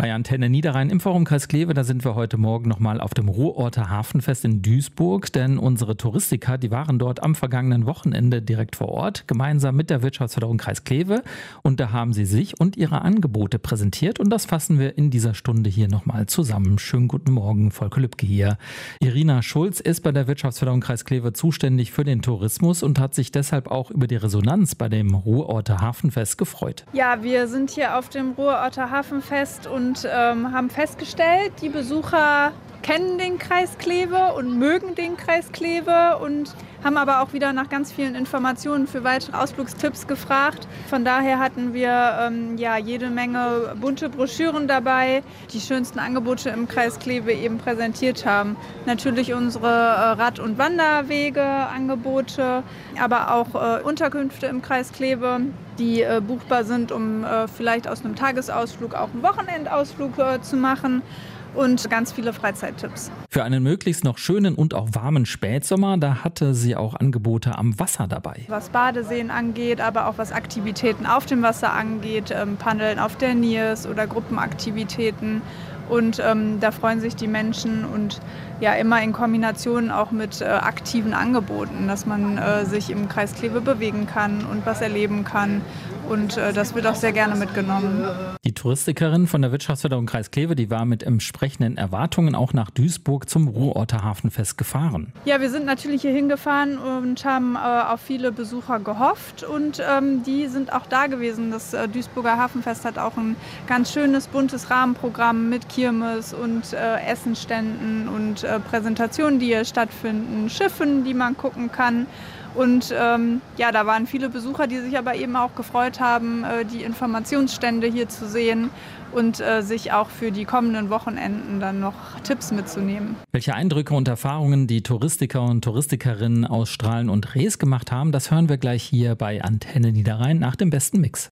Bei Antenne Niederrhein im Forum Kreis Kleve, da sind wir heute Morgen nochmal auf dem Ruhrorter Hafenfest in Duisburg, denn unsere Touristiker, die waren dort am vergangenen Wochenende direkt vor Ort, gemeinsam mit der Wirtschaftsförderung Kreis Kleve, und da haben sie sich und ihre Angebote präsentiert und das fassen wir in dieser Stunde hier nochmal zusammen. Schönen guten Morgen, Volker Lübke hier. Irina Schulz ist bei der Wirtschaftsförderung Kreis Kleve zuständig für den Tourismus und hat sich deshalb auch über die Resonanz bei dem Ruhrorter Hafenfest gefreut. Ja, wir sind hier auf dem Ruhrorter Hafenfest und haben festgestellt, die Besucher kennen den Kreis Kleve und mögen den Kreis Kleve und haben aber auch wieder nach ganz vielen Informationen für weitere Ausflugstipps gefragt. Von daher hatten wir jede Menge bunte Broschüren dabei, die schönsten Angebote im Kreis Kleve eben präsentiert haben. Natürlich unsere Rad- und Wanderwege-Angebote, aber auch Unterkünfte im Kreis Kleve, die buchbar sind, um vielleicht aus einem Tagesausflug auch einen Wochenendausflug zu machen. Und ganz viele Freizeittipps. Für einen möglichst noch schönen und auch warmen Spätsommer, da hatte sie auch Angebote am Wasser dabei. Was Badeseen angeht, aber auch was Aktivitäten auf dem Wasser angeht, Paddeln auf der Niers oder Gruppenaktivitäten. Und da freuen sich die Menschen und ja immer in Kombination auch mit aktiven Angeboten, dass man sich im Kreis Kleve bewegen kann und was erleben kann. Und das wird auch sehr gerne mitgenommen. Die Touristikerin von der Wirtschaftsförderung Kreis Kleve, die war mit entsprechenden Erwartungen auch nach Duisburg zum Ruhrorter Hafenfest gefahren. Ja, wir sind natürlich hier hingefahren und haben auf viele Besucher gehofft und die sind auch da gewesen. Das Duisburger Hafenfest hat auch ein ganz schönes, buntes Rahmenprogramm mit Kirmes und Essenständen und Präsentationen, die hier stattfinden, Schiffen, die man gucken kann. Und da waren viele Besucher, die sich aber eben auch gefreut haben, die Informationsstände hier zu sehen und sich auch für die kommenden Wochenenden dann noch Tipps mitzunehmen. Welche Eindrücke und Erfahrungen die Touristiker und Touristikerinnen aus Strahlen und Rees gemacht haben, das hören wir gleich hier bei Antenne Niederrhein nach dem besten Mix.